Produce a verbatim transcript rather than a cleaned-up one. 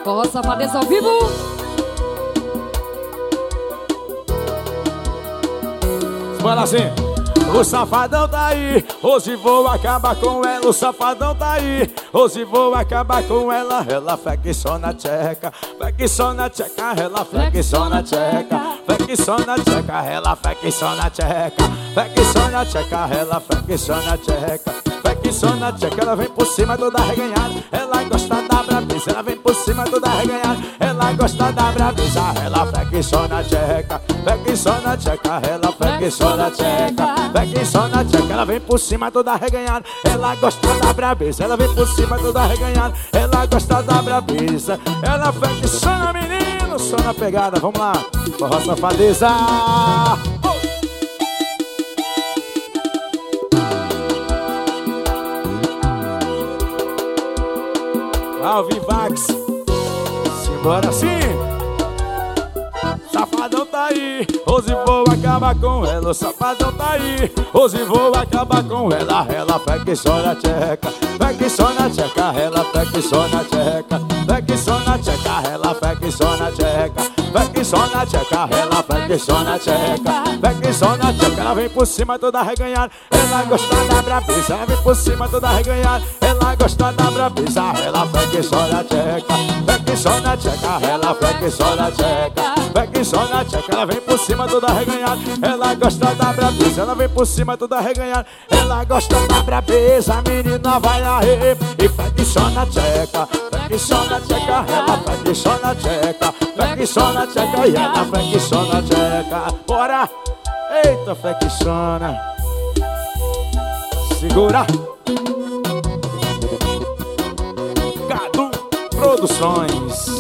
Forró Safadeza ao vivo. Bora assim. O safadão tá aí, hoje vou acabar com ela. O safadão tá aí, hoje vou acabar com ela. Ela flexiona tcheca, flexiona tcheca, ela flexiona tcheca, flexiona tcheca, ela flexiona tcheca, flexiona tcheca, ela flexiona tcheca, flexiona tcheca, ela vem por cima toda reganhada. Ela gosta da brabeza, ela vem por cima toda reganhada. Ela gosta da brabeza, ela flexiona tcheca, flexiona tcheca, ela flexiona tcheca, flexiona tcheca, ela vem por cima toda reganhada. Ela gosta da brabeza, ela vem por cima toda reganhada. Ela gosta da brabeza, ela flexiona, menino, só na pegada. Vamos lá, Forró Safadeza. Alvivax, simbora sim. Safadão tá aí, hoje vou acabar com ela. O safadão tá aí, hoje vou acabar com ela. Ela flexiona tcheca, flexiona tcheca, ela flexiona tcheca, flexiona tcheca, ela flexiona tcheca, flexiona tcheca, ela flexiona tcheca, flexiona tcheca, ela vem por cima toda reganhada. Ela gosta da brabeza, ela vem por cima toda reganhada. Ela gosta da brabeza, ela flexiona tcheca, flexiona tcheca, ela flexiona tcheca, flexiona tcheca, ela vem por cima toda reganhada. Ela gosta da brabeza, ela vem por cima toda reganhada. Ela gosta da brabeza, a menina vai aí e flexiona tcheca, flexiona tcheca, ela flexiona tcheca, flexiona tcheca e ela flexiona tcheca. Bora! Eita, flexiona. Segura. Cadu Produções.